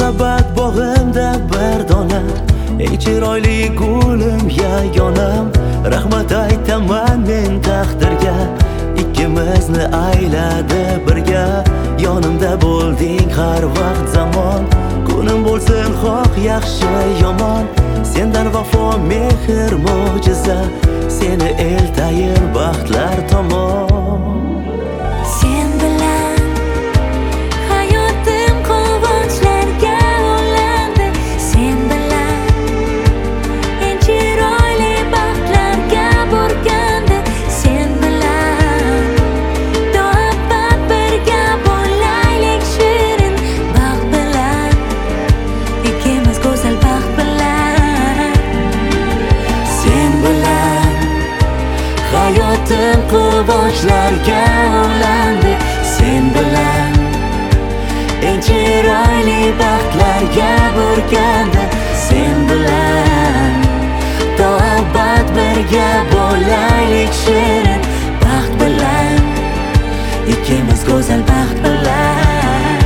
Yunusobod bog'imda bir dona eng chiroyli gulim yagonam. Rahmat aytaman men taqdirga, ikkimizni ayladi birga. Yonimda bo'lding har vaqt zamon, kunim bo'lsin xoh yaxshi yomon. Sendan vafo mehr mo'jiza, seni eltayin baxtlar tomon. Sen bilan hayotim quvonchlarga ulandi. Sen bilan eng chiroyli baxtlarga burkandi. Sen bilan do'abat birga bo'laylik shirin baxt bilan, ikkimiz go'zal baxt bilan. Sen bilan hayotim quvonchlarga ulandi. Sen bilan eng chiroyli baxtlarga burkandi. Sen bilan to abad birga bo'laylik shirin baxt bilan, ikkimiz go'zal baxt bilan.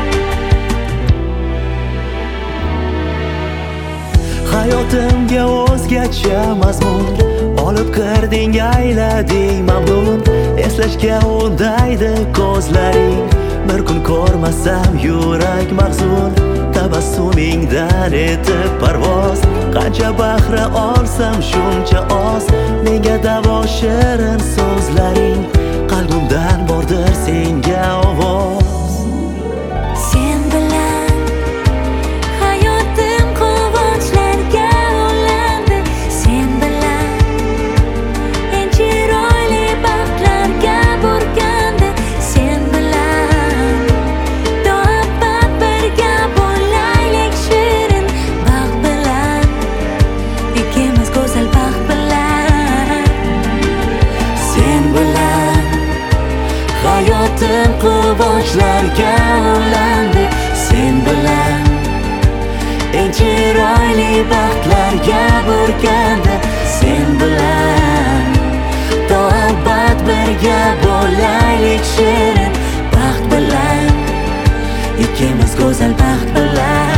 Hayotimga o'zgacha mazmun olib kirding, aylading mamnun. Eslashga undaydi ko'zlaring, bir kun ko'rmasam yurak mahzun. Tabassumingdan etib parvoz, qancha bahra olsam shuncha oz. Menga davo shirin so'zlaring, qalbimdan bordir senga ovoz. Sen bilan hayotim quvonchlarga ulandi. Sen bilan eng chiroyli baxtlarga burkandi. Sen bilan do'abat birga bo'laylik shirin baxt bilan, ikkimiz go'zal baxt bilan. Sen bilan hayotim quvonchlarga ulandi. Sen bilan eng chiroyli baxtlarga burkandi. Sen bilan to abad birga bo'laylik shirin baxt bilan, ikkimiz go'zal baxt bilan.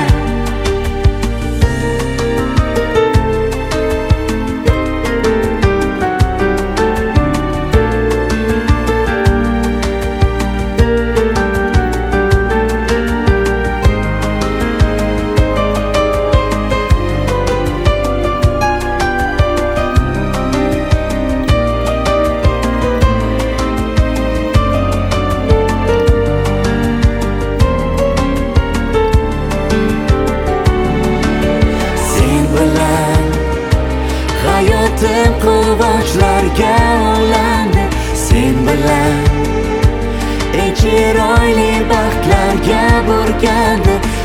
Hayotim quvonchlarga ulandi. Sen bilan eng chiroyli baxtlarga burkandi.